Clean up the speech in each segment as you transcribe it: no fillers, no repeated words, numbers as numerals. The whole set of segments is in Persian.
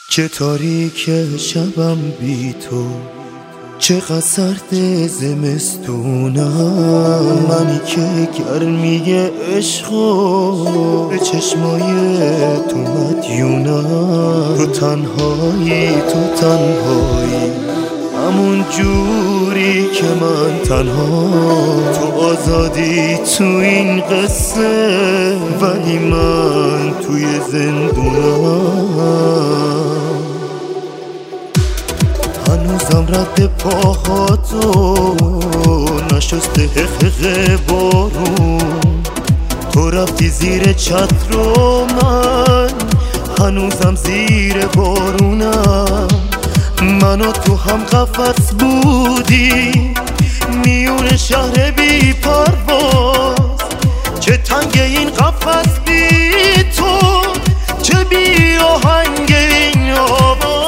چه تاریک شبم بی تو، چقدر سرد زمستونم. منی که گرمی عشقو به چشمای تو مدیونم. تو تنهایی همون جوری که من تنها. تو آزادی تو این قصه، ولی من توی زندونم. هنوزم رد پاهاتو نشسته حقیق بارون. تو رفتی زیر چتر و من هنوزم زیر بارونم. من و تو هم قفس بودی میون شهر بی پرواز. چه تنگ این قفس بی تو، چه بی آهنگ این آواز.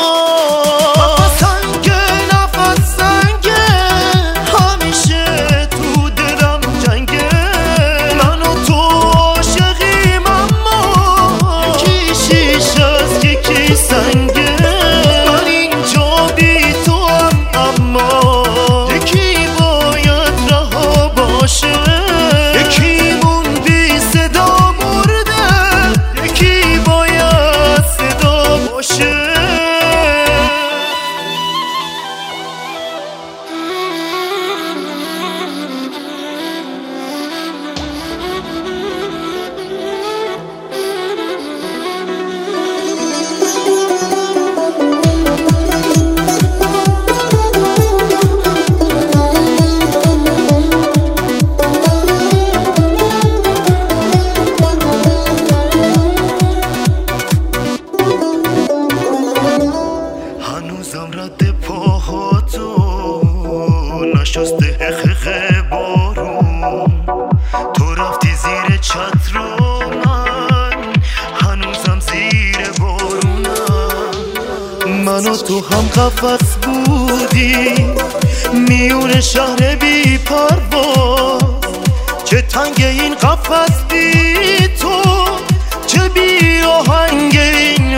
نشسته حقیق بارون. تو رفتی زیر چتر و من هنوزم زیر بارونم. من و تو هم قفس بودی میون شهر بی پرواز. چه تنگ این قفس بی تو، چه بی آهنگ این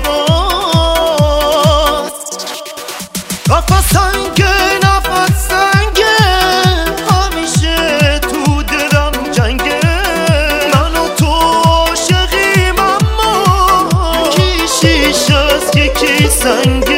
آواز. قفس تنگ سنگ